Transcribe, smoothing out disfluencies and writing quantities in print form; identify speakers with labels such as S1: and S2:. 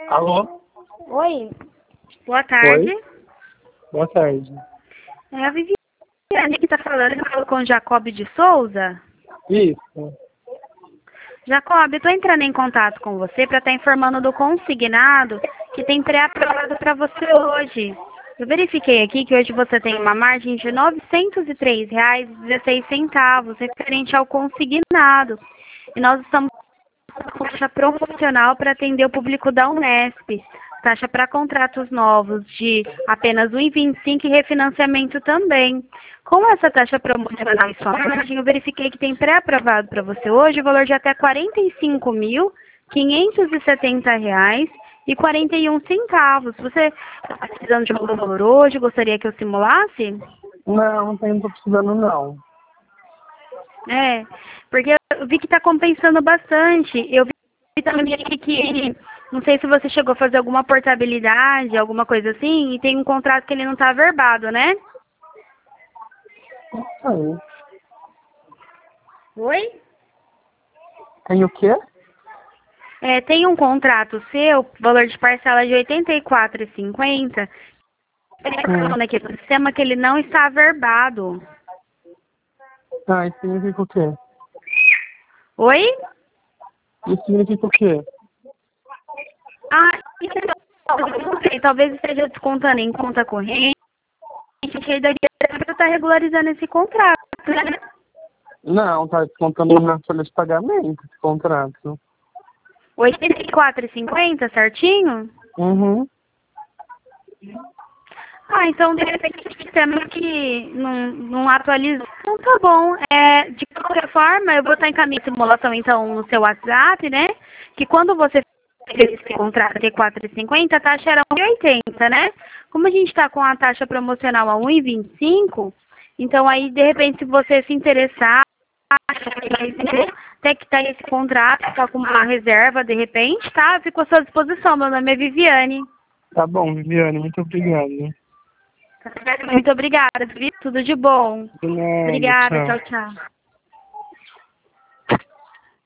S1: Alô?
S2: Oi, boa tarde.
S1: Oi? Boa tarde.
S2: É a Viviane que está falando, eu falo com o Jacob de Souza.
S1: Isso.
S2: Jacob, eu estou entrando em contato com você para estar informando do consignado que tem pré-aprovado para você hoje. Eu verifiquei aqui que hoje você tem uma margem de R$ 903,16 referente ao consignado. E nós estamos com taxa promocional para atender o público da Unesp. Taxa para contratos novos de apenas 1,25 e refinanciamento também. Com essa taxa promocional em sua margem, eu verifiquei que tem pré-aprovado para você hoje o valor de até R$ 45.570,41. Você está precisando de algum valor hoje? Gostaria que eu simulasse?
S1: Não tô precisando não.
S2: É, porque eu vi que está compensando bastante. Eu vi também aqui que, não sei se você chegou a fazer alguma portabilidade, alguma coisa assim, e tem um contrato que ele não está averbado, né?
S1: Tem.
S2: Oi?
S1: Tem o quê?
S2: É, tem um contrato seu, valor de parcela de R$ 84,50, falando aqui no sistema que ele não está averbado.
S1: Ah, isso significa o quê?
S2: Oi?
S1: Isso significa o quê?
S2: Ah, eu não sei, talvez esteja descontando em conta corrente, que aí daria para estar regularizando esse contrato, né?
S1: Não, tá descontando na folha de pagamento esse contrato.
S2: R$ 84,50, certinho?
S1: Uhum.
S2: Ah, então de repente o sistema que não atualiza. Então tá bom. É, de qualquer forma, eu vou estar encaminhando a simulação então no seu WhatsApp, né? Que quando você fez esse contrato de R$ 4,50, a taxa era R$ 1,80, né? Como a gente está com a taxa promocional a R$ 1,25, então aí de repente se você se interessar, até que tá esse contrato, tá com uma reserva de repente, tá? Eu fico à sua disposição. Meu nome é Viviane.
S1: Tá bom, Viviane, muito obrigado.
S2: Muito obrigada, viu? Tudo de bom.
S1: De nada,
S2: Obrigada,
S1: tchau.
S2: tchau, tchau.